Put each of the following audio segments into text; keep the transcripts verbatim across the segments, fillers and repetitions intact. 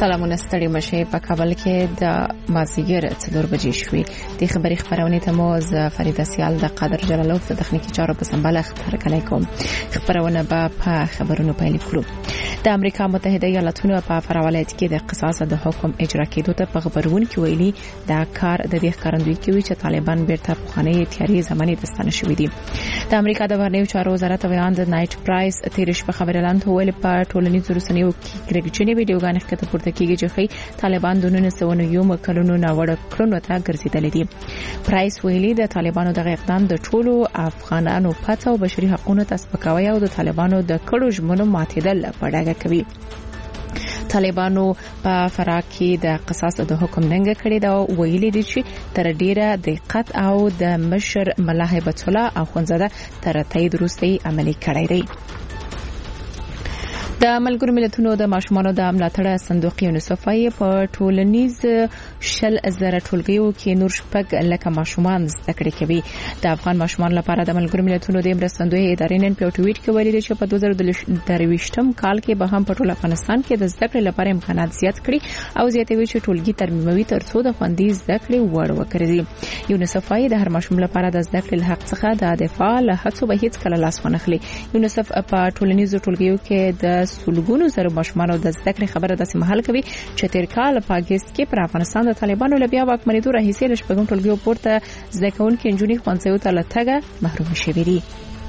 سلامونه ستړي مشه په کابل کې د مازیګر څلور بجې شوې د خبري خبرونه ته مو ز فریده سیال د قادر جلالوف د تخنیکی چارو په سمبال خبرګلای کوم خبرونه به په خبرونو پیل کړو. د امریکا متحده ایالاتونو په فراولایت کې د قصاص د حکم اجرا کېدو ته په خبرونه کې ویلي دا کار د دې ښکارندوی کوي چې طالبان بیرته په خانه تیاری زماني دستانه شوې دي. د امریکا د بهرنیو چارو وزارت ویاند نایټ پرایس تیرش په خبر اعلان ویل په ټولنیزو رسنیو کې کرګچنې ویډیوګانې ښکته پورته کیږي چې طالبان د نن سونو یو مکلونو ناوړه کړنو ته ګرځیدل دي. پرایس ویلي د طالبانو د اقدام د ټولو افغانانو پته او بشري حقوقو ته سپکاوی او د طالبانو د کړو ژمنو ماتېدل په ډاګه کوي. طالبانو په فراه کې د قصاص د حکم ننګ کړی دا ویلي دي چې تر ډیره دقت او د مشر ملا هیبت الله اخونزاده تر تایید وروسته عملي کړی دی. د ملګرو ملتونو د ماشومانو د ملاتړ صندوق یونیسف په ټولنیز شل زره ټولګیو کې نور شپږ لکه ماشومان زده کړې کوي. د افغان ماشومان لپاره د ملګرو ملتونو د مرستندوی ادارې نن په ټویټ کې ویلي چې په دوه زره درویشتم کال کې به هم په ټول افغانستان کې د زده کړې لپاره امکانات زیات کړي او زیاتوي چې ټولګي ترمیموي ترڅو د خوندي زده کړې وړ وکړي. یونیسف د هر ماشوم لپاره د زده کړې حق څخه د دفاع له هڅو به هیڅ کله لاس ونه خلي. یونیسف په ټولنیزو ټولګیو کې د سلګونو زره ماشومان د زده کړې خبره داسې محل کوي چې تیر کال په اگست کې پر افغانستان د طالبانو لبیا واکمنېدو راهیسې له شپږم ټولګیو پورته زده کوونکي نجونې ښوونځیو ته له تګه محروم شوي دي.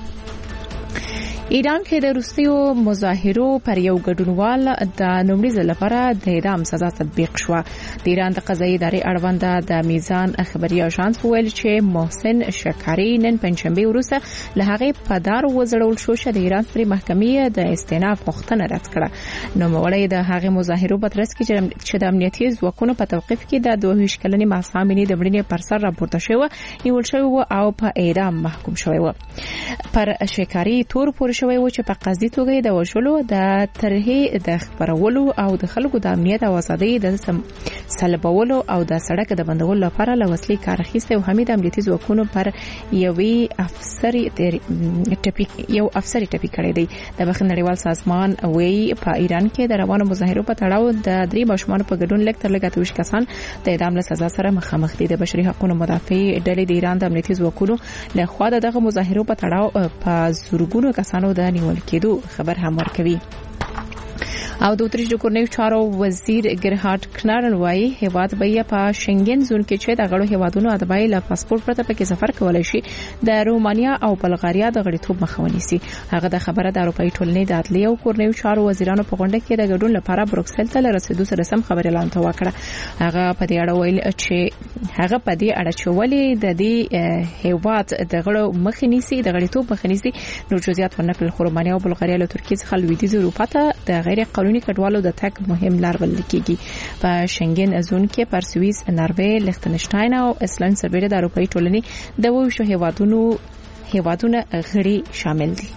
ایران کې د روسیو مظاهرو پر یو ګډونوال د نومړي ځل لپاره د اعدام سزا تطبیق شو. د ایران د قضایي ادارې اړوند د میزان خبري اژانس ویل چې محسن شکاری نن پنځشنبه وروسته له هغه په دار وزړول شو چې د ایران پر محکمې د استئناف غوښتنه رد کړه. نو مولای د هغه مظاهرو په ترڅ کې چې د امنیتي ځواکونو په توقيف کې د دوه ویشت کلنې محسامینې د مړینې پر سر راپورته شو نیول شو او په اعدام محکوم شوی و. پر شکاری تور پور شوی و چې په قصدي توګه د وشلو د طرحې د خبرولو او د خلکو د امنیت او ازادۍ د سلبولو او د سړک د بندولو لپاره له وسلې کار اخیسته او حمید امنیتي ځواکونو پر یوې افسر ټپي یو افسر ټپي کړی دی. د بخښنې نړیوال سازمان وی په ایران کې د روانو مظاهرو په تړاو د درې ماشومان په ګډون لک تر لګ اتوش کسان د اعدام له سزا سره مخامخ دي. د بشري حقوقو مدافع ډلې د ایران د امنیتي ځواکونو له خوا دغه مظاهرو په تړاو په زورګونو کسانو د نیول کېدو خبر هم ورکوي. او د اتریش د کورنیو چارو وزیر ګرهارد کنارن وایي هیواد به په شنګن زون کې چې د غړو هیوادونو ادبای له پاسپورت پرته پکې سفر کولای شي د رومانیا او بلغاریا د غړیتوب مخه ونیسي. هغه د خبره د اروپאי ټولنې د عدلیه او کورنیو چارو وزیرانو په غونډه کې د ګډون لپاره بروکسل ته رسیدو سره سم خبر اعلان تا وکړه. هغه په دې اړه ویل چې هغه په دې اړه چې ولې د دې هیواد د غړو مخه نیسي د غړیتوب مخه نیسي نو جزئیات ورنکړل. رومانیا او بلغاریا له ترکیه څخه لویدیځ اروپا ته د غیر قانوني کډوالو د تک مهم لار بلل کیږي. په شنګن زون کې پر سوئیس، ناروې، لیختنشتاین او ایسلند سربېره د اروپאי ټولنې د وښو هیوادونو هیوادونه غړي شامل دي.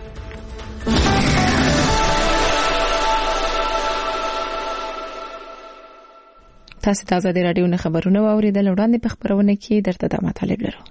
تاسو تازه د رادیو نه خبرونه واوریدل. وړاندې په خبرونه کې درته د مطالب لرو.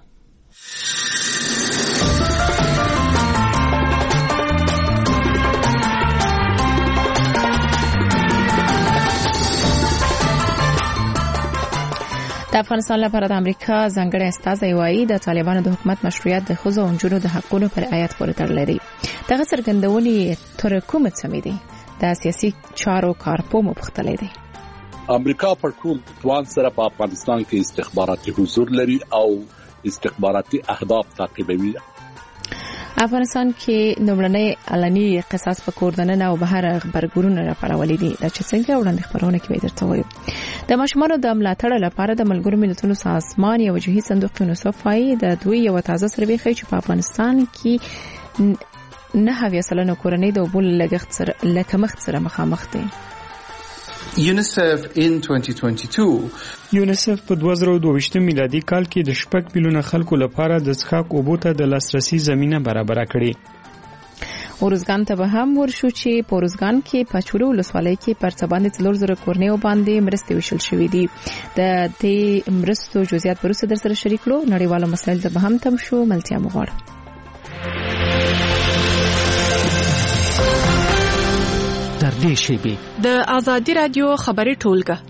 د افغانستان لپاره د امریکا ځانګړی استازی وایي د طالبانو د حکومت مشروعیت د ښځو او نجونو د حقوقو پر آیات پورې تړلی دی. دغه څرګندونې تر کومه سمې دي؟ د سیاسي چارو کارپوه مپختلی دی. امریکا پر ټول توان سره په افغانستان کې استخباراتي حضور لري او استخباراتي اهداف تعقیبوي. افغانستان کې نومړنۍ علني قصاص په کوردنن او بهر خبرګونونه راپارولې دي. د چې څنګه وړاندې خبرونه کوي درته وایم. د ماشومانو د ملاتړ لپاره د ملګرو ملتونو سازمان یو جهي صندوق یونیسف وايي د دوی یو تازه سروې ښیي چې په افغانستان کې نه هویه سلنه کورنۍ د وبول لګښت سره لکمخت سره مخامخ دي. UNICEF in twenty twenty-two یونیسف په دوه زره دوه ویشت میلادي کال کې د شپږ میلیونه خلکو لپاره د څښاک اوبو ته د لاسرسي زمينه برابر کړې. ورزګان ته به هم ورشو چې په ورزګان کې په چورو ولسوالۍ کې پر څه باندې څلور زره کورنیو باندې مرستې وشل شوې دي. د دې مرستو جزئیات پرسته در سره شریک کړو. نړیوالو مسایل ته به هم تم شو. ملتیا مغواړم. در درې شیبې د ازادي رادیو خبري ټولګه.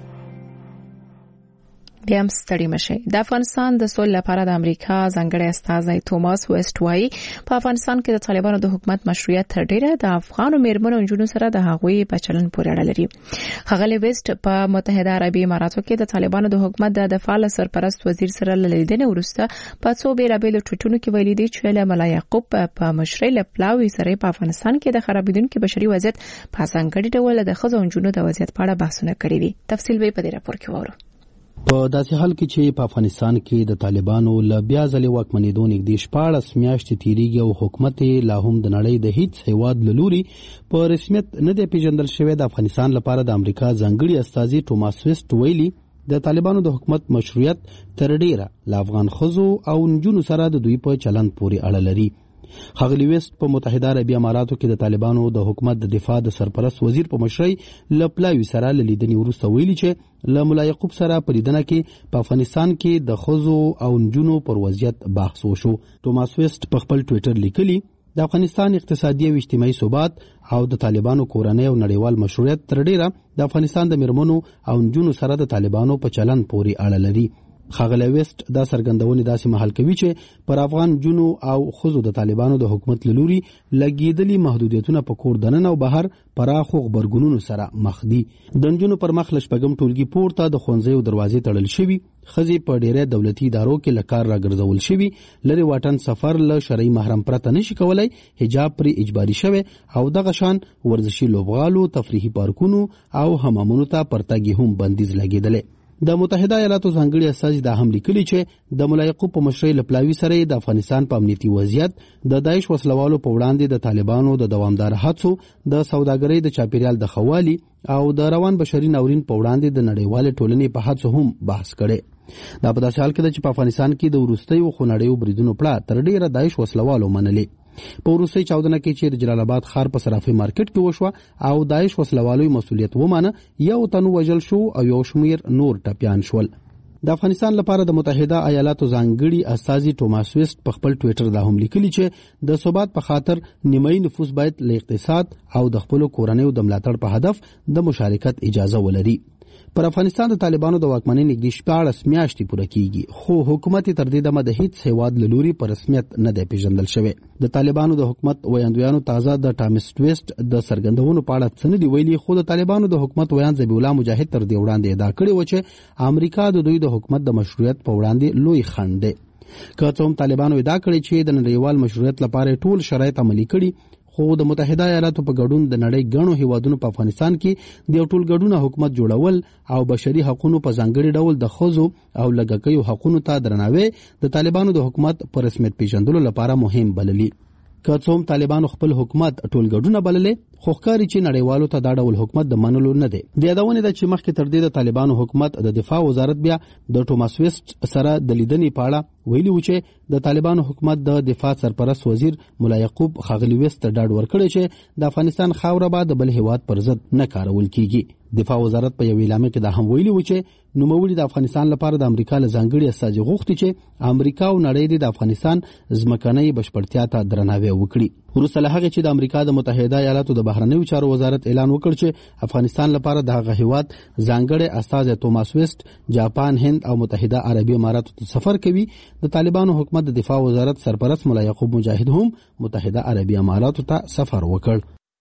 بیا هم ستړي مشي. د افغانستان د سولې لپاره د امریکا ځانګړی استازی توماس ویسټ وايي په افغانستان کې د طالبانو د حکومت مشروعیت تر ډیره د افغانو میرمنو او نجونو سره د هغوی په چلن پورې اړه لري. ښاغلي ویسټ په متحده عربي اماراتو کې د طالبانو د حکومت د دفاع سرپرست وزیر سره لیدنې وروسته په څو بیلابېلو ټویټونو کې ویلي دي چې له ملا یعقوب په مشرۍ له پلاوي سره په افغانستان کې د خرابېدونکو بشري وضعیت په ځانګړي ډول د ښځو او نجونو د وضعیت په اړه بحثونه کړي دي. تفصیل به په دې راپور کې وورو. په داسې حال کې چې په افغانستان کې د طالبانو له بیا ځلې واکمنېدو نږدې شپاړس میاشتې تیریږي او حکومت لا هم د نړۍ د هیڅ هیواد له لوري په رسمیت نه دی پیژندل شوی. د افغانستان لپاره د امریکا ځانګړي استازي توماس ویسټ ویلي د طالبانو د حکومت مشروعیت تر ډیره له افغان ښځو او نجونو سره د دوی په چلند پورې اړه لري. ښاغلي ویسټ په متحده عربي اماراتو کې د طالبانو د حکومت د دفاع د سرپرست وزیر په مشرۍ له پلاوي سره لیدنې وروسته ویلي چې له ملا یعقوب سره په لیدنه کې په افغانستان کې د ښځو او نجونو پر وضعیت بحث وشو. توماس ویسټ په خپل ټویټر لیکلي د افغانستان اقتصادي او اجتماعي ثبات او د طالبانو کورنۍ او نړیوال مشروعیت تر ډیره د افغانستان د میرمنو او نجونو سره د طالبانو په چلند پورې اړه لري. ښاغلی ویسټ دا څرګندونې داسې مهال کوي چې پر افغان جنو او ښځو د طالبانو د حکومت له لوري لګېدلي محدودیتونه په کور دننه او بهر پراخو غبرګونونو سره مخ دي. د نجونو پر مخ له شپږم ټولګي پورته د ښوونځیو دروازې تړل شوي، ښځې په ډیری دولتي ادارو کې له کار راګرځول شوي، لرې واټن سفر له شرعي محرم پرته نشي کولای، حجاب پرې اجباري شوی او دغه شان ورزشي لوبغالو، تفریحي پارکونو او حمامونو ته پرتګي هم بندیز لګېدلی. د متحده ایالاتو ځانګړي استازي دا هم لیکلي چې د ملا یعقوب په مشرۍ له پلاوي سره د افغانستان په امنیتي وضعیت، د داعش وسلوالو په وړاندې د طالبانو د دوامدار هڅو، د سوداګرۍ د چاپیریال د ښه والي او د روان بشري ناورین په وړاندې د نړیوالې ټولنې په هڅو هم بحث کړي. دا په داسې حال کې ده چې په افغانستان کې د وروستیو خونړیو بریدونو پړه تر ډیره داعش وسلوالو منلې. په وروستۍ چاودنه کې چې د جلال آباد ښار په صرافي مارکیټ کې وشوه او داعش وسلوالو مسؤلیت ومانه، یو تن وژل شو او یو شمیر نور ټپیان شول. د افغانستان لپاره د متحده ایالاتو ځانګړي استازي توماس ویسټ په خپل ټویټر دا هم لیکلي چې د ثبات په خاطر نیمایي نفوس باید له اقتصاد او د خپل کورنیو د ملاتړ په هدف د مشارکت اجازه ولري. پر افغانستان د طالبانو د واکمنۍ نږدې شپاړس میاشتې پوره کیږي، خو حکومت تر دې دمه د هیڅ هیواد له لوري په رسمیت نه دی پیژندل شوی. د طالبانو د حکومت ویاندویانو تازه د ټامس ویسټ د څرګندونو په اړه څه نه دي ویلي، خو د طالبانو د حکومت ویان ذبیح الله مجاهد تر دې وړاندې ادعا کړې و چې امریکا د دوی د حکومت د مشروعیت په وړاندې لوی خنډ دی. که څه هم طالبانو ادعا کړې چې د نړیوال مشروعیت لپاره ټول شرایط عملي کړي، خو د متحده ایالاتو په ګډون د نړۍ ګڼو هیوادونو په افغانستان کې د یو ټولګډونه حکومت جوړول او بشري حقوقو په ځانګړي ډول د ښځو او لږکیو حقوقو ته درناوی د طالبانو د حکومت په رسمیت پیژندلو لپاره مهم بللي. که څه هم طالبانو خپل حکومت ټولګډونه بللې، خو ښکاري چې نړیوالو ته دا ډول حکومت د منلو نه دی. د یادونې ده چې مخکې تر دې د طالبانو حکومت د دفاع وزارت بیا د توماس ویسټ سره د لیدنې په اړه ویلي و چې د طالبانو حکومت د دفاع سرپرست وزیر ملا یعقوب ښاغلي ویسټ ته ډاډ ورکړی چې د افغانستان خاوره به د بل هیواد پر ضد نه کارول کیږي. دفاع وزارت په یو اعلامیه کې دا هم ویلي و چې نوموړي د افغانستان لپاره د امریکا له ځانګړي استازي غوښتي چې امریکا او نړۍ د افغانستان ځمکنۍ بشپړتیا ته درناوی وکړي. وروسته له هغه چې د امریکا د متحده ایالاتو د بهرنیو چارو وزارت اعلان وکړ چې افغانستان لپاره د هغه هیواد ځانګړي استازي توماس ویسټ جاپان، هند او متحده عربي اماراتو ته سفر کوي، د طالبانو حکومت د دفاع وزارت سرپرست ملا یعقوب مجاهد هم متحده عربي اماراتو ته سفر وکړ.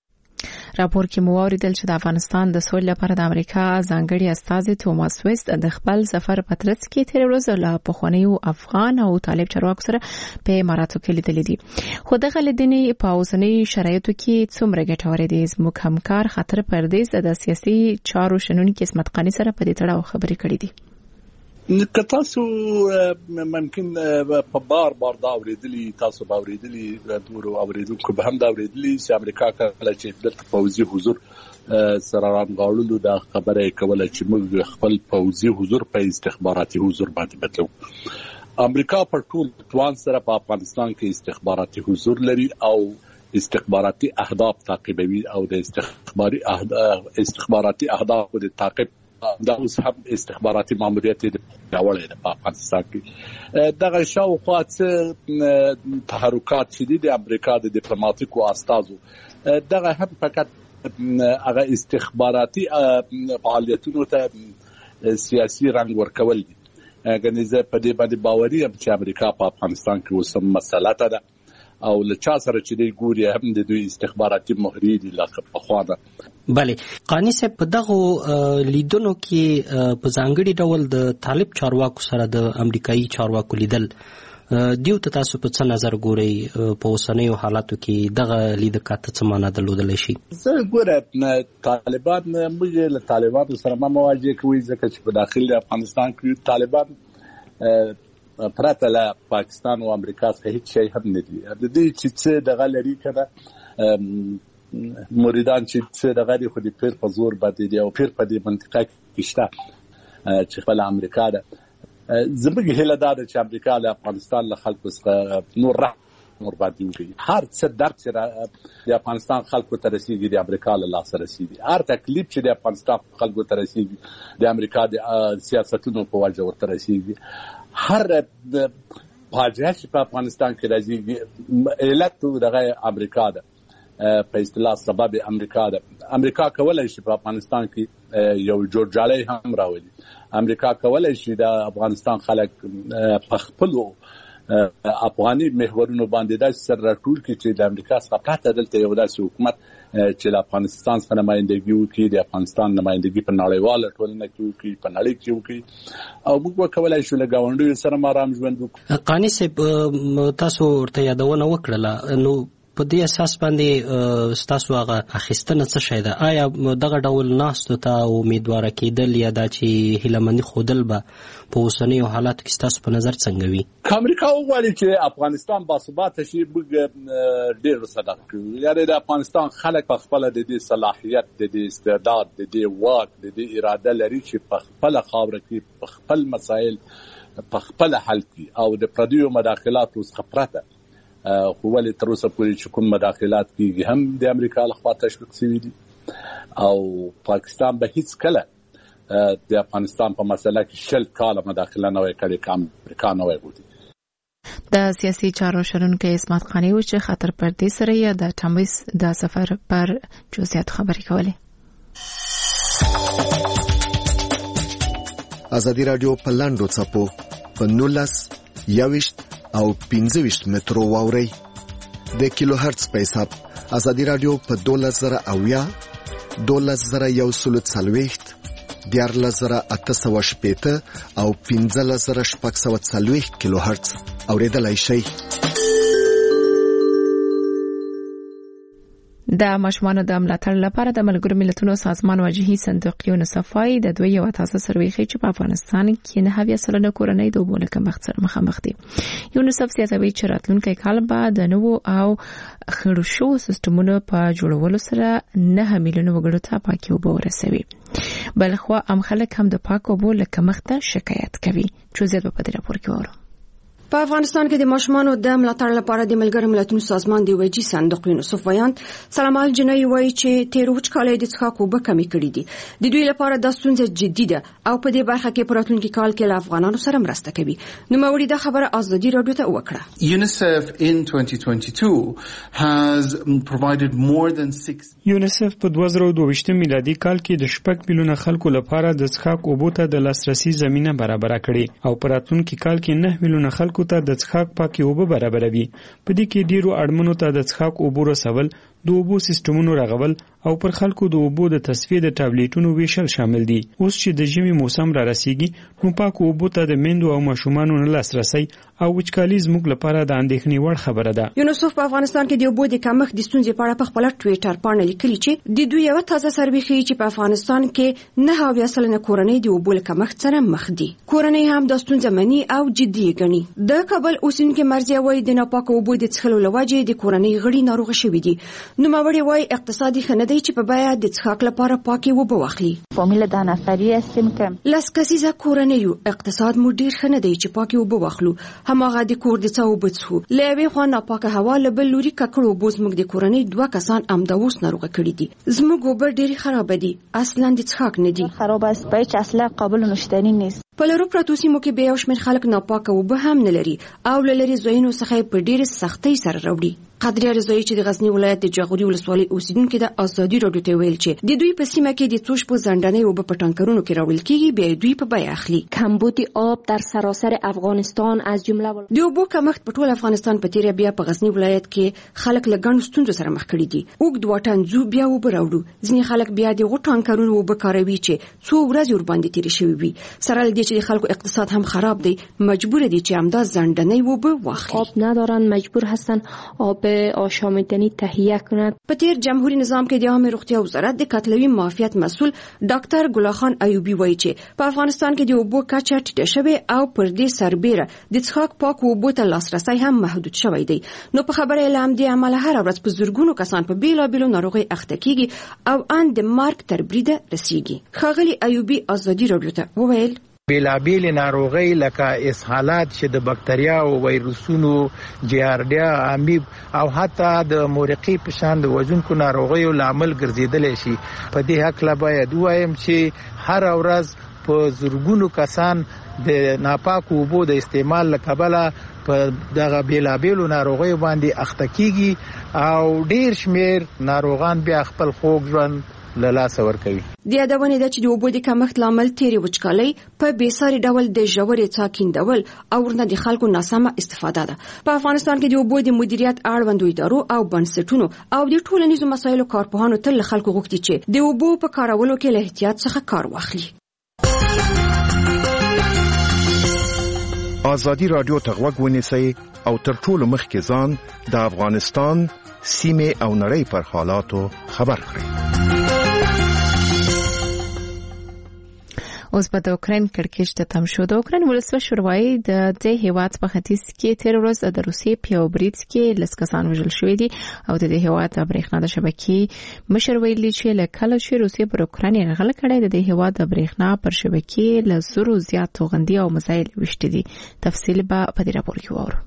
راپور کې مو اوریدل چې د افغانستان د سولې لپاره د امریکا ځانګړي استازي توماس ویسټ د خپل سفر په ترڅ کې تیر ورځ له پخوانیو افغان او طالب چارواکو سره په اماراتو کې لیدلې دي. خو دغه لیدنې په اوسنۍ شرایطو کې څومره ګټورې دي؟ زموږ همکار خاطر پردیس د سیاسي چارو شنونکي اسمت قانی سره په دې تړاو خبرې کړې دي. که تاسو ممکن په بار بار دا اوریدلی، تاسو به اوریدلی، نور اوریدونکو به هم دا اوریدلی چې امریکا کله چې دلته پوځي حضور سره رانغاړلو دا خبره کوله چې موږ خپل پوځي حضور په استخباراتي حضور باندې بدلو. امریکا پر ټول توان سره په افغانستان کې استخباراتي حضور لري او استخباراتي اهداف تعقیبوي او د استخباري استخباراتي اهداف د تعقیب دا اوس هم استخباراتي ماموریت د پیاوړی د افغانستان کې دغه شاوخوا څه تحرکات شدید د امریکا د ډیپلوماټیکو استازو دغه هم فقط هغه استخباراتي فعالیتونو ته سیاسي رنګ ورکول دي. ګنې زه په دې باندې باوري یم چې امریکا په افغانستان کې اوس هم مسلطه ده او له چا سره چې دی ګوري هم د دوی استخباراتي مهرې دي لکه پخوا ده. بلې قانی صاحب په دغو لیدونو کې په ځانګړي ډول د طالب چارواکو سره د امریکایي چارواکو لیدل دیو ته تاسو په څه نظر ګورئ په اوسنیو حالاتو کې دغه لید کاته څه معنا درلودلی شي؟ زه ګوره طالبان موږ له طالبانو سره ما مواجه کوي ځکه چې په داخل افغانستان کې طالبان پرته له پاکستان او امریکا څخه هیڅ شی هم نه دي. د دې چې څه دغه لري کنه مریدان چې څه دغه لري خو د پیر په زور باندې دی او پیر په دې منطقه کې شته چې خپل امریکا ده. زموږ هیله دا ده چې امریکا له افغانستان له خلکو څخه نور رحم نور باندې وکړي. هر څه درد چې د افغانستان خلکو ته رسیږي د امریکا له لاسه رسیږي. هر تکلیف چې د افغانستان خلکو ته رسیږي د امریکا د سیاستونو په وجه ورته رسیږي. هر فاجعه چې په افغانستان کې راځي علت دغه امریکا ده، په اصطلاح سبب امریکا ده. امریکا کولای شي په افغانستان کې یو جوړجاړی هم راولي. امریکا کولای شي د افغانستان خلک په خپل افغاني محورونو باندې د سر راټول کړي چې د امریکا څخه پرته دلته یو داسې حکومت چې د افغانستان څخه نمائندګي وکړي، د افغانستان نمائندګي په نړیواله ټولنه کې وکړي، په نړۍ کې وکړي او موږ وکولای شو له ګاونډیو سره آرام ژوند وکړو. قانی صاحب تاسو ورته یادونه وکړله، نو په دې اساس باندې ستاسو هغه اخیستنه څه شی ده؟ آیا دغه ډول ناستو ته امیدواره کېدل یا دا چې هیلهمندي ښودل به په اوسنیو حالاتو کې ستاسو په نظر څنګه وي؟ که امریکا وغواړي چې افغانستان باثباته شي موږ ډېر صدق کوو. یعنې د افغانستان خلک په خپله د دې صلاحیت، د دې استعداد، د دې واک، د دې اراده لري چې په خپله خاوره کې په خپل مسایل په خپله حل کړي او د پردیو مداخلاتو څخه پرته. خو ولې تر اوسه پورې چې کوم مداخلات کېږي هم د امریکا لخوا تشویق شوي دي او پاکستان به هیڅ کله د افغانستان په مسله کې شل کاله مداخله نه وای کړې که امریکا نه وای بودي. د سیاسي چارو شنونکی عصمت قانی و چې خطر پردې سره یې د ټمویس د سفر پر جزئیات خبرې کولې. ازادي رادیو په لاندو څپو په نولس یویشت او پنځه ویشت مترو واوري د کیلو هرتز په حساب. ازادي رادیو په دولس زره اویا، دولس زره یو سلو څلوېښت، دیارلس زره اته سوه شپېته او پنځلس زره شپږ سوه څلوېښت کیلو هرتز اورېدلای شئ. د ماشومانو د ملاتړ لپاره د ملګرو ملتونو سازمان واجهي صندوق یونیسف وايي د دوی یو تازه سروې ښیي چې په افغانستان کې نه اویا سلنه کورنۍ د اوبو له کمښت سره مخامخ دي. یونیسف زیاتوي چې راتلونکی کال به د نوو او خړو شوو سیستمونو په جوړولو سره نه میلیونه وګړو ته پاکې اوبه ورسوي. بلخوا هم خلک هم د پاکو اوبو له کمښت شکایت کوي. جزئیات په دې راپور کې وره. په افغانستان کې د ماشومانو د ملاتړ لپاره د ملګرو ملتونو سازمان دی وجي صندوق یونیسف ویاند سلام الجنای وایي چې تیر وچ کال د څښاک اوبه کمې کړې دي. د دوی لپاره دا ستونزه جدي ده او په دې برخه کې په راتلونکي کال کې له افغانانو سره مرسته کوي. نو موري دا خبره ازادي رادیو ته وکړه. UNICEF in twenty twenty-two has provided more than six یونیسف په دوه زره دوه ویشت میلادي کال کې د شپږ میلیونه خلکو لپاره د څښاک اوبو ته د لاسرسي زمينه برابر کړې او په راتلونکي کال کې نه میلیونه خلکو ته د څښاک پاکي اوبه برابروي. په دې کې ډیرو اړمنو ته د څښاک اوبو رسول، د اوبو سیستمونو رغول او پر خلکو د اوبو د تصفیه د ټابلیټونو ویشل شامل دي. اوس چې د ژمي موسم را رسیږي نو پاکو اوبو ته د میندو او ماشومانو نه لاسرسي او وچکالي زموږ لپاره د اندېښنې وړ خبره ده. یونیسف په افغانستان کې د اوبو د کمښت د ستونزې په اړه په خپل ټوئیټر باندې لیکلي چې د دوی یو تازه سروې ښیي چې په افغانستان کې نه اویا سلنه کورنۍ د اوبو له کمښت سره مخ دي. کورنۍ هم د ستونزې مني او جدي ګڼي. د کابل اوسیدونکو مرزیه وایي د ناپاکو اوبو د څښلو لوجې د کورنۍ غړي ناروغ شوي دي. نو موري وایي اقتصادي خنه دی چې په باید د څښاک لپاره پاکي اوبه واخلي. فامیل ده نفری هستیم که لاس کسیزه کورنۍ اقتصاد مو ډیر خنه دی چې پاکي اوبه واخلو. هماغه د کور د څو اوبه څخو لوي خو نه پاکه هوا له بل لوري ککړو اوبو زموږ د کورنۍ دوه کسان امداوس ناروغه کړي دي. زموږ اوبه ډیر خراب دي، اصلا د څښاک نه دي. خراب است، هیڅ اصلا قابل نوشیدنی نیست. په لرو پرتو سیمو کې به یو شمېر خلک ناپاکه اوبه هم نه لري او له لرې ځایونو څخه په ډېرې سختۍ سره راوړي. قادریه رضایي چې د غزنی ولایت د جاغوري ولسوالۍ اوسیدونکې د ازادي راډیو ته ویل چې د دوی په سیمه کې د څو شپو ځنډنۍ اوبه په ټانکرونو کې راوړل کېږي، بیا دوی په بیه اخلي. کمبود آب در سراسر افغانستان از جمله د اوبو کمښت په ټول افغانستان په تیره بیا په غزنی ولایت کې خلک له ګڼو ستونزو سره مخ کړي دي. اوږد واټن ځو بیا اوبه راوړو، ځینې خلک بیا د غو ټانکرونو اوبه کاروي چې څو ورځې ورباندې تیرې شوي وي. سره له دې چې د خلکو اقتصاد هم خراب دی، مجبور دي چې همدا ځنډنۍ اوبه واخلي. آب ندارن، مجبور هستن آب آشامیدنی تهیه کنند. په تیر جمهوریت نظام کې د عامه روغتیا وزارت د کتلوي معافیت مسؤل ډاکټر ګلاخان ایوبی وایي چې په افغانستان کې د اوبو کچه ټیټه شوې او پر دې سربېره د څښاک پاکو اوبو ته لاسرسی هم محدود شوی دی. نو په خبره له همدې امله هر ورځ په زرګونو کسان په بیلابیلو ناروغۍ اخته کیږي او ان د مرګ تر بریده رسیږي. ښاغلي ایوبی ازادي راډیو ته وویل بیلابیل ناروغۍ لکه اسهالات چې د بکتریا او وایروسونو، جیارډیا، امیب او حتی د مورقي په شان د وژونکو ناروغیو لامل ګرځیدلی شي. په دې هکله باید ووایم چې هر ورځ په زرګونو کسان د ناپاکو اوبو د استعمال له کبله په دغه بیلابیلو ناروغیو باندې اخته کیږي او ډیر شمیر ناروغان بیا خپل خوږ ژوند له لاسه ورکوي. د یادونې ده چې د اوبو د کمښت لامل تیرې وچکالۍ په بېساري ډول د ژورې څاه کیندول او ورنه د خلکو ناسمه استفاده ده. په افغانستان کې د اوبو د مدیریت اړوندو ادارو او بنسټونو او د ټولنیزو مسایلو کارپوهانو تل له خلکو غوښتي چې د اوبو په کارولو کې له احتیاط څخه کار واخلي. ازادي راډیو ته غوږ ونیسئ او تر ټولو مخکې ځان د افغانستان سیمې او نړۍ پر حالاتو خبر کړئ. اوس په د اوکراین کړکېچ ته تم شو. د اوکراین ولسمشر وایي د دې هیواد په ختیځ کې تیر ورځ د روسیې په یو برید کې لس کسان وژل شوي دي او د دې هیواد د برېښنا د شبکې مشر ویلي چې له کله چې روسیې پر اوکراین یرغل کړی د دې هیواد د برېښنا پر شبکې له زرو زیات توغندي او میزایل وشتي دي. تفصیل به په دې راپور کې وورو.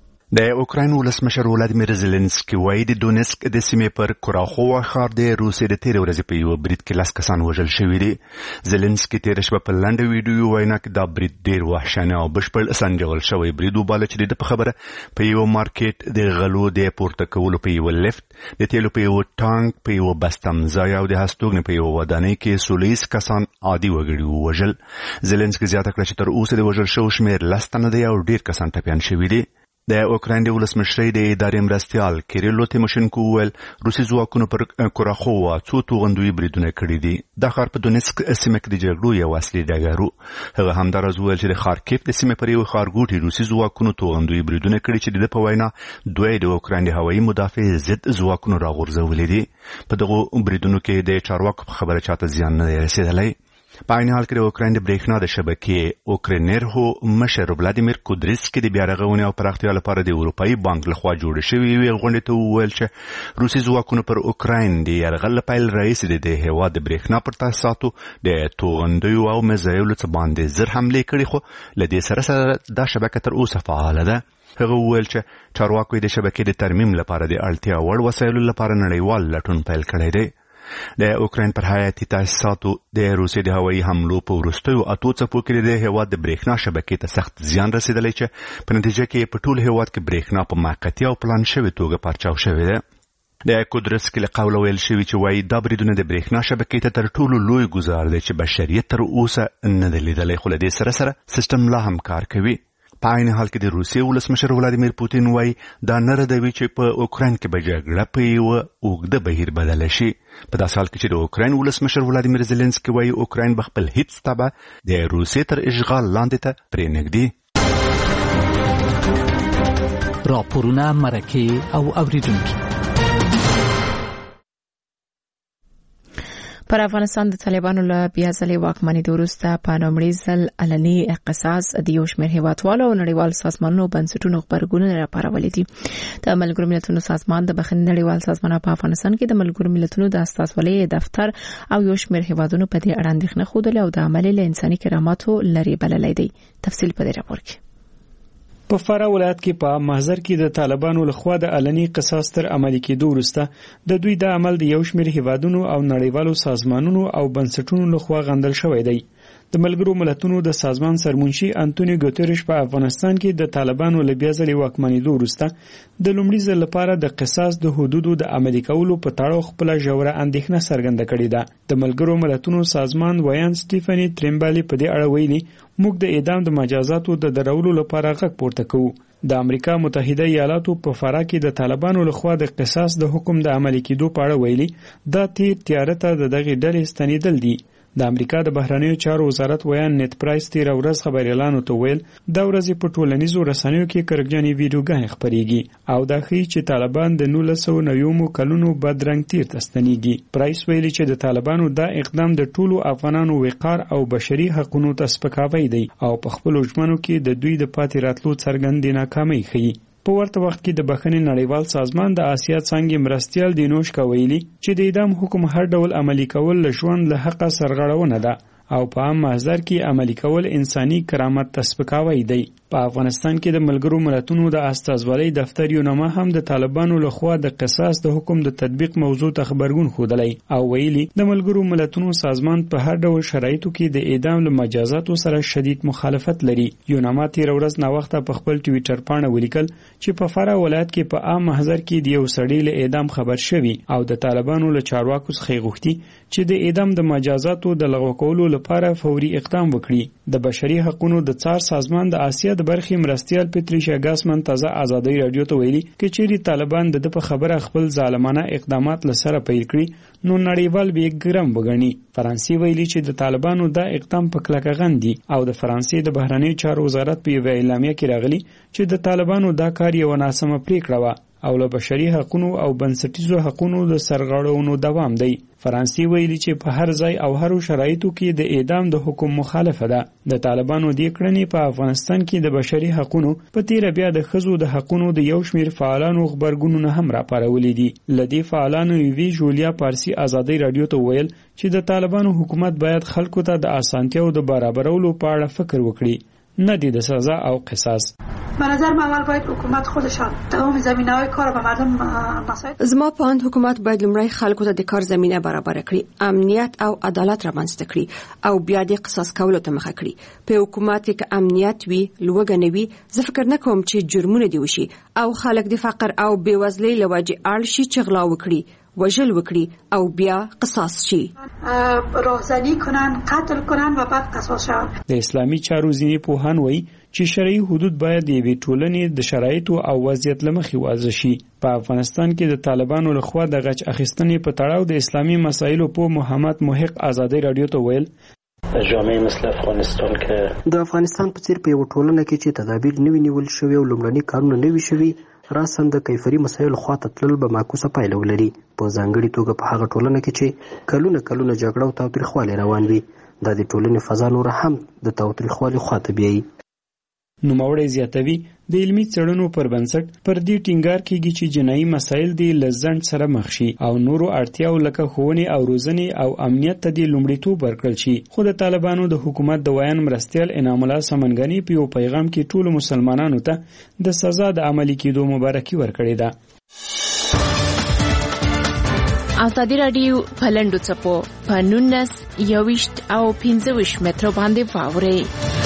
د اوکراین ولسمشر ولادیمیر زيلنسکي وایي د دونسک د سیمې پر کوراخووا ښار د روسیې د تیر ورځې په یو برید کې لس کسان وژل شوي دي. زيلنسکي تیر شپه په لنډه ویډیو وینا کې دا برید ډیر وحشیانه او بشپړ سنجول شوی برید وباله چې د په خبره په یو مارکیټ د غلو د پورته کولو په یو لفت د تیلو په یو ټانک په یو بستمځای او د هستوګنې په یو ودانۍ کې سولیس کسان عادي وګړي وژل. زيلنسکي زیاته کړه چې تر اوسه د وژل شوو شمېر لس تنه دی او ډیر کسان ټپیان شوي دي. د اوکراین د ولسمشر د ادارې مرستیال کیریلو تیموشنکو ویل روسي ځواکونو پر کوراخووا څو توغندوي بریدونه کړي دي. د ښار په دونسک سیمه کې د جګړو یو اصلي ډګر و. هغه همدارز ویل چې د خارکیف د سیمې پر یو ښارګوټي روسي ځواکونو توغندوي بریدونه کړي چې د په وینا دوی د اوکراین د هوایي مدافع ضد ځواکونو راغورځولي دي. په دغه بریدونو کې د چارواکو په خبره چاته زیان نه رسیدلی. په عین حال کې د اوکراین د برېښنا د شبکې اوکرینرهو مشر ولادیمیر کودریسکي د بیا رغونې او پراختیا لپاره د اروپایي بانک لخوا جوړ شوی وی غونډې ته وویل چې روسي ځواکونو پر اوکراین د یرغل پیل رئیس د هیواد د برېښنا پر تاسیساتو د توغندیو او میزایلو څخه باندې زر حملې کړې، خو له دې سره سره دا شبکه تر اوسه فعاله ده. هغه وویل چې چارواکو د شبکې د ترمیم لپاره د اړتیا وړ وسایلو لپاره نړیوال لټون پیل کړی دی. د اوکراین پر حیاتي تاسیساتو د روسیې د هوایي حملو په وروستیو اتو څپو کې د هیواد د برېښنا شبکې ته سخت زیان رسیدلی چې په نتیجه کې په ټول هیواد کې برېښنا په موقتي او پلان شوې توګه پرچاو شوې ده. د کودریسکي له قوله ویل شوي چې وایي دا بریدونه د برېښنا شبکې ته تر ټولو لوی ګزار دی چې بشریت تر اوسه نه دی لیدلی، خو له دې سره سره سیسټم لا هم کار کوي. په عین حال کې د روسیې ولسمشر ولادیمیر پوتین وایي دا نه ردوي چې په اوکراین کې به جګړه په یوه اوږده بهیر بدله شي. په داسې حال کې چې د اوکراین ولسمشر ولادیمیر زيلنسکي وایي اوکراین به خپل هیڅ تبع د روسیې تر اشغال لاندې ته پرېنږدي. راپورونه مرکه او اوریدونکي. پر افغانستان د طالبانو له بیا ځلې واکمنۍ وروسته په لومړي ځل علني قصاص د یو شمېر هیوادوالو او نړیوالو سازمانونو بنسټونو غبرګونونه راپارولي دي. د ملګرو ملتونو سازمان د بخښنې نړیوال سازمان په افغانستان کې د ملګرو ملتونو د استازولۍ دفتر او یو شمېر هیوادونو په دې اړه اندېښنه ښودلې او د عملي له انساني کراماتو لرې بللی دی. تفصیل په دې راپور کې. په فرا ولایت کې په محضر کې د طالبانو لخوا د علني قصاص تر عملي کېدو وروسته د دوی د عمل د یو شمېر هیوادونو او نړیوالو سازمانونو او بنسټونو لخوا غندل شوی دی. د ملګرو ملتونو د سازمان سرمنشي انټونیو ګوتریش په افغانستان کې د طالبانو له بیا ځلې واکمنېدو وروسته د لومړي ځل لپاره د قصاص د حدودو د عملي کولو په تړاو خپله ژوره اندېښنه څرګنده کړې ده. د ملګرو ملتونو سازمان ویان سټیفني تریمبالي په دې اړه ویلي، موږ د اعدام د مجازاتو د درولو لپاره غږ پورته کوو. د امریکا متحده ایالاتو په فرا کې د طالبانو لخوا د قصاص د حکم د عملي کېدو په اړه ویلي، دا تیر تیاره ته د دغې ډلې ستنېدل دي. د امریکا د بهرنیو چارو وزارت ویان نیت پرایس تیر ورځ خبريالانو ته ویل، دا ورځې په ټولنیزو رسنیو کې کرکجنې ویډیوګانې خپرېږي او دا ښیي چې طالبان د نولس سوه نوي کلونو بدرنګ تیر ته ستنېږي. پرایس ویلي چې د طالبانو دا اقدام د ټولو افغانانو وقار او بشري حقونو ته سپکاوی دی او په خپلو ژمنو کې د دوی د پاتې راتلو څرګندې ناکامۍ ښیي. په ورته وخت کې د بخښنې نړیوال سازمان د آسیا څانګې مرستیال دینوشکا ویلي چې د اعدام حکم هر ډول عملي کول له ژوند له حقه سرغړونه ده او په عام محضر کې عملي کول انساني کرامت ته سپکاوی دی. په افغانستان کې د ملګرو ملتونو د استازولۍ دفتر یو نامه هم د طالبانو لخوا د قصاص د حکم د تطبیق موضوع ته خبرګون ښودلی او ویلي، د ملګرو ملتونو سازمان په هر ډول شرایطو کې د اعدام له مجازاتو سره شدید مخالفت لري. یو نامه تېره ورځ ناوخته په خپل ټویټر پاڼه ولیکل چې په فرا ولایت کې په عام محضر کې د یو سړي له اعدام خبر شوي او د طالبانو له چارواکو څخه غوښتي چې د اعدام د مجازاتو د لغوه کولو لپاره فوري اقدام وکړي. د بشري حقوقو د څار سازمان د آسیا د برخې مرستیال پټریشیا ګاسمن تازه ازادي رادیو ته ویلي چې چیرې طالبان د په خبره خپل ظالمانه اقدامات لسره پیل کړي نو نړیوال به ګرم وګڼي. فرانسې ویلي چې د طالبانو دا اقدام په کلکه غندي او د فرانسې د بهرنیو چارو وزارت په یوه اعلامیه کې راغلي چې د طالبانو دا کار یو ناسمه پریکړه وه او له بشري حقوقو او بنسټیزو حقوقو د سرغړونو دوام دی. فرانسې ویلي چې په هر ځای او هر شرایطو کې د اعدام د حکم مخالفه ده. د طالبانو دې کړنې په افغانستان کې د بشري حقوقو په تیره بیا د ښځو د حقوقو د یو شمیر فعالانو خبرګونونه هم راپارولي دي. له دې فعالانو یوې جولیا پارسي ازادي رادیو ته ویل چې د طالبانو حکومت باید خلکو ته د اسانتیاو د برابرولو په اړه فکر وکړي، نه دی د سزا او قصاص. به نظر من اول باید حکومت خودش تمام زمینه‌های کار به مردم مسائل زما په اند حکومت باید لومړی خلکو ته د کار زمینه برابر کړي، امنیت او عدالت رامنځته کړي او بیا د قصاص کولو ته مخه کړي. په حکومت کې امنیت وي، لوږه نه وي، زه فکر نه کوم چې جرمونه دي وشي او خلک د فقر او بېوزلۍ له وجې اړ شي چې غلا وکړي، وژل وکړي او بیا قصاص شي، راهزنی کنن، قتل کنن و بعد قصاص شون. د اسلامي چارو ځینې پوهان وایي چې شرعي حدود باید د یوې ټولنې د شرایطو او وضعیت له مخې واضح شي. په افغانستان کې د طالبانو لخوا د غچ اخیستنې په تړاو د اسلامي مسایلو په محمد محق ازادي رادیو ته ویل، جامعه مثل افغانستان کې د افغانستان په څیر په یو ټولنه کې چې تدابیر نوي نیول شوي او لومړني کارونه نوي شوي راسن د کیفري مسایلو خواته تلل به معکوسه پایله ولري، په ځانګړي توګه په هغه ټولنه کې چې کلونه کلونه جګړه او تاوتریخوالی روان وي. دا د ټولنې فضا نور هم د تاوتریخوالي خواته بیایي. نوموړی زیاتوي، د علمي څېړنو پر بنسټ پر دې ټینګار کیږي چې جنایي مسایل دې له ځنډ سره مخ شي او نورو اړتیاو لکه ښوونې او روزنې او امنیت ته دې لومړیتوب ورکړل شي. خو د طالبانو د حکومت د ویان مرستیال انعام الله سمنګاني په یو پیغام کې ټولو مسلمانانو ته د سزا د عملي کېدو مبارکي ورکړې ده. ازادي راډیو په لنډو څپو په نولس یوویشت او پنځه ویشت مترو باندې واورئ.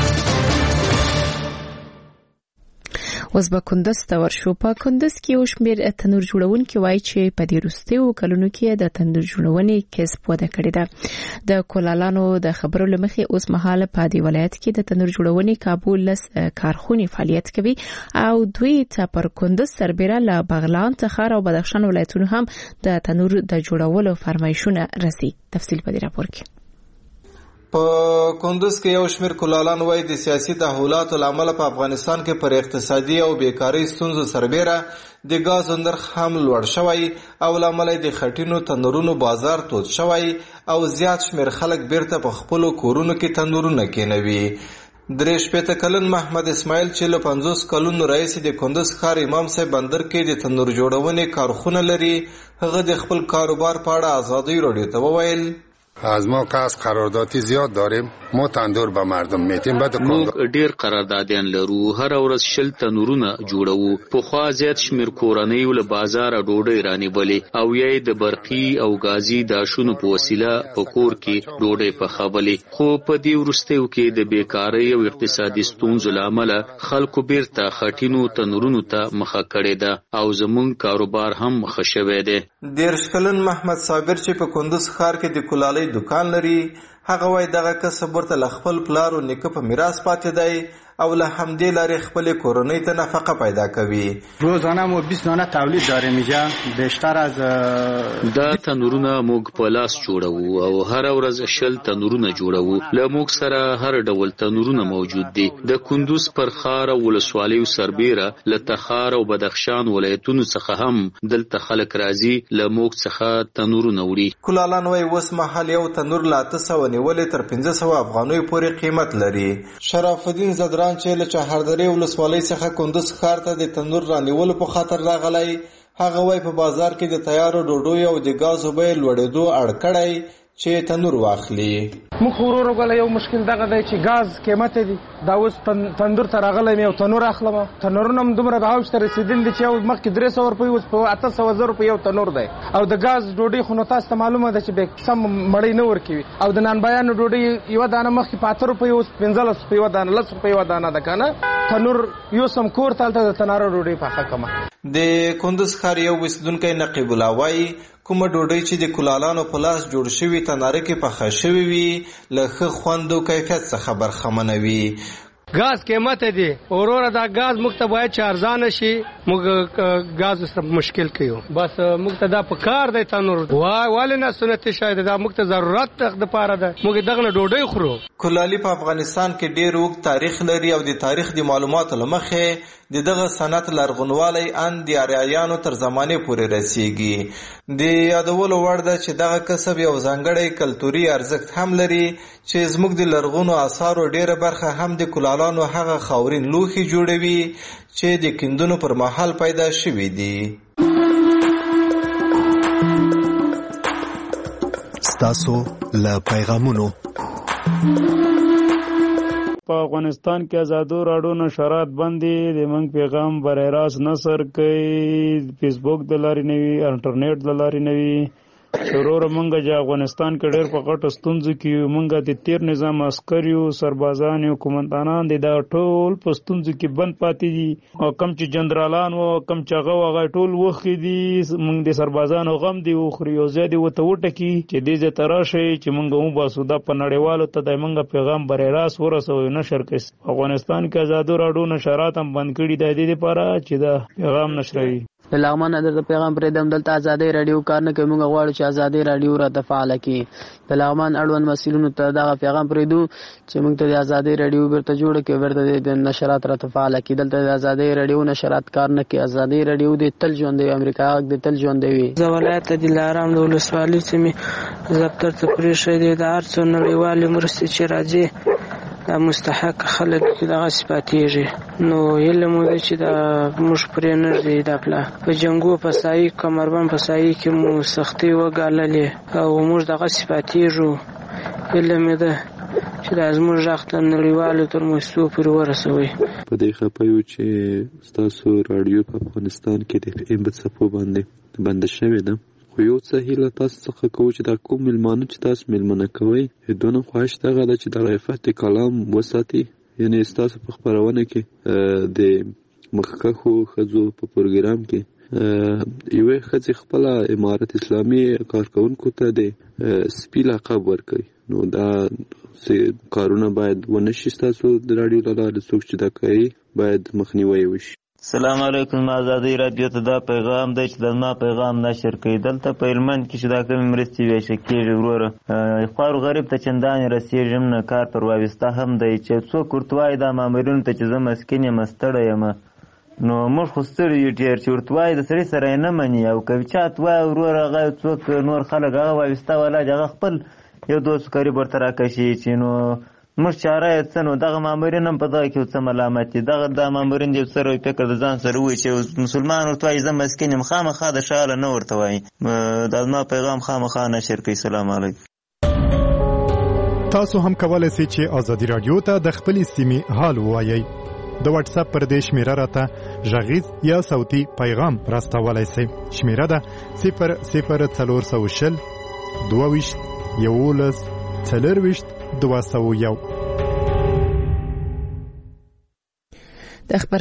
اوس به کندز ته ورشو. په کندز کې یو شمېر تنور جوړونکي وایي چې په دې وروستیو کلونو کې د تندور جوړونې کسب وده کړې ده. د کولالانو د خبرو له مخې اوس مهال په دې ولایت کې د تندور جوړونې کابل لس کارخونې فعالیت کوي او دوی ته پر کندز سربېره له بغلان، تخار او بدخشان ولایتونو هم د تنور د جوړولو فرمایشونه رسي. تفصیل په دې راپور کې. په کندز کې یو شمېر کولالان وایي د سیاسي تحولاتو له امله په افغانستان کې پر اقتصادي او بیکارۍ ستونزو سربېره د ګازو نرخ هم لوړ شوی او له امله د خټینو تندورونو بازار تود شوی او زیات شمېر خلک بیرته په خپلو کورونو کې تندورونه کېنوي. درې شپېته کلن محمد اسماعیل چې له پنځوس کلونو راهیسې د کندز ښار امام صاحب بندر کې د تندور جوړونې کارخونه لري، هغه د خپل کاروبار په اړه ازادي راډیو ته وویل. از ما کاس قراردادی زیاد داریم، ما تندور به مردم میتیم. بعد موږ ډیر قراردادیان لرو، هر ورځ شل تنورونه جوړو. په خوا زیات شمیر کورنۍ ول بازار ډوډۍ رانیولې او یې د برقي او غازي داشونو په وسیله په کور کې ډوډۍ پخولې. خو په دې وروستیو کې د بیکاری او اقتصادي ستونزو لامل خلکو بیرته خټینو تنورونو ته مخه کړې ده او زمونږ کاروبار هم مخه شوی دی. دیرش کلن محمد صابر چې په کندوز ښار کې د کلالۍ دکان لري، هغه وای دغه کسب ورته له خپل پلار او نیکه په میراث پاتې دی او له همدې لارې خپل کورنۍ ته نفقه پیدا کوي. روزانه مو بیست دانه تولید داریم اینجا، بیشتر از دا تنورونه موږ په لاس جوړو او هر ورځ شل تنورونه جوړو. له موږ سره هر ډول تنورونه موجود دي. د کندوز پر خار او ولسوالیو سربیره له تخار او بدخشان ولایتونو څخه هم دلته خلک راځي له موږ څخه تنورونه وړي. کلالان وای اوس مهال یو تنور له اته سوه نیولې تر پنځه سوه افغانیو پورې قیمت لري. شرف الدین زدران چې له چهاردرې ولسوالۍ څخه کندوز ښار ته د تنور رانیولو په خاطر راغلی، هغه وای په بازار کې د تیارو ډوډۍ او د ګازو بیې لوړېدو اړ کړی چې تنور واخلي. موږ ورو غل یو مشکل دغه دی چې غاز قیمت دی، دا اوس تندور ته راغلی یو تنور اخلم. تنورونه هم دومره به اوج ته رسیدل دي چې مخکې درې سوه روپۍ اوس په اته سوه زره روپۍ یو تنور دی. او د غاز ډوډۍ خو نو تاسو ته معلومه ده چې به سم مړۍ نه ورکوي. او د نانبایانو ډوډۍ یوه دانه مخکې په اته روپۍ اوس پنځلس روپۍ یوه دانه، لس روپۍ یوه دانه ده که نه. تنور یو سم کور ته هلته د تناره ډوډۍ پخه کړمه. د کندوز ښار یو اوسېدونکی نقیب الله وایي کومه ډوډۍ چې د کلالانو په لاس جوړ شوي تناره کې پخه شوې وي له ښه خوند او کیفیت څخه برخمنه وي. غاز قیمت دی اوروره دا غاز موږ ته باید چې ارزانه شي. موږ غاز سره مشکل کوي، بس موږ ته دا په کار دی تنور وای والي نه سنتي شاید دا موږ ته ضرورت د پاره ده. موږ دغه ډوډۍ خورو. کلالي په افغانستان کې ډېر اوږد تاریخ لري او د تاریخ د معلوماتو له مخې د دغه صنعت لرغونوالی ان د آریایانو تر زمانې پورې رسیږي. د یادولو وړ ده چې دغه کسب یو ځانګړی کلتوري ارزښت هم لري چې زموږ د لرغونو آثارو ډېره برخه هم د کلالانو هغه خاورین لوښي جوړوي چې د کیندونو پر مهال پیدا شوي دي. ستاسو له پیغامونو په افغانستان کې آزادو راډیو نشرات باندې د منګ پیغام برای راست نشر کوي، فیسبوک د لارې نه وي، انټرنیټ د لارې نه وي. شروع منګه چې افغانستان کې ډېر په غټه ستونزو کې منګه د تیر نظام عسکریو سربازان او قومندانان دي دا ټول په ستونزو کې بند پاتې دي. او کم چې جنرالان او کم چې هغه هغه ټول وخت دي منګ د سربازانو غم دی او خري او زیادي وته وټکی چې دې زه تراشه چې منګه مو باسودا په نړیوالو ته د منګه پیغام برای راست ورسوي نشر کوي. افغانستان کې آزادو راډیو نشرات هم بند کړي د دې لپاره چې دا پیغام نشروي. بلاغمان در پیغام پرې دم دلته آزادۍ رادیو کار نه کوي. موږ غواړو چې آزادۍ رادیو را تفعال کړي. بلاغمان اړوند مسئولینو ته دا پیغام پرې دو چې موږ ته د آزادۍ رادیو برته جوړ کړي، ورته د نشرات را تفعال کړي. دلته د آزادۍ رادیو نشرات کار نه کوي. آزادۍ رادیو د تل ژوند دی، امریکا د تل ژوند دی. زولایت د دلارام د ولسوالۍ سیمې زپتر ته پرې شوی دی. د هر څو نړیوالې مرستې چې راځي دا مستحق خلک دغه سپاتېږي. نو علم دی چې دا موږ پرې نه ږدي. دا پله په جنګو په سایي کمربند په سایي کې مو سختۍ وګاللې او موږ دغه سپاتېږو. علم دی چې دا زموږ غږ ته نړیوالو تر مستو پورې ورسوي. په دې خپه یو چې ستاسو راډیو په افغانستان کې د اف ام په څپو باندې بنده شوې ده، خو یو څه هیله تاسو څخه کوو چې دا کوم میلمانه چې تاسو میلمانه کوئ دونه خواهش دغه ده چې د عفت کلام وساتي. یعنی ستاسو په خپرونه کې د مخکښو ښځو په پروګرام کې یوې ښځې خپله امارت اسلامي کارکوونکو ته د سپي لقب ورکوي. نو دا کارونه باید ونه شي. ستاسو د راډیو له لارې څوک چې دا کوي باید مخنیوی وشي. السلام علیکم. آزادۍ رادیو ته دا پیغام دی چې د ما پیغام نشر کوي. دلته په هلمند کې چې دا کومې مرستې ویشل کېږي وروره خوار غریب ته چندانې رسېږم نه. کار پر وابسته هم دی چې څوک ورته وایي دا مامورینو ته چې زه مسکین یم ستړی یم، نو موږ خو ستړي یو ډېر چې ورته وایي د سړي سره یې نه مني. او که چا ته وایي وروره هغه څوک نور خلک هغه وابسته ولاړ هغه خپل یو دوست قریب ورته راکشي چې نو موږ چاره یې څه نو دغه مامورین هم په دغه کې څه ملامت دي. دغه دا مامورین د یو څه روی فکر د ځان سره وایي چې مسلمان ورته وایي زه مسکین یم، خامخا د شاله نه ورته وایي. دا زما پیغام خامخا نشر کوي. سلام علیکم. تاسو هم کولای شئ چې ازادي رادیو ته د خپلې سیمې حال ووایئ. د واتس اپ پر دې شمیره راته غږیز یا صوتي پیغام راستولای شئ. شمیره ده صفر صفر څلور سوه شل دوه ویشت یولس څلور ویشت دوه سوه یو.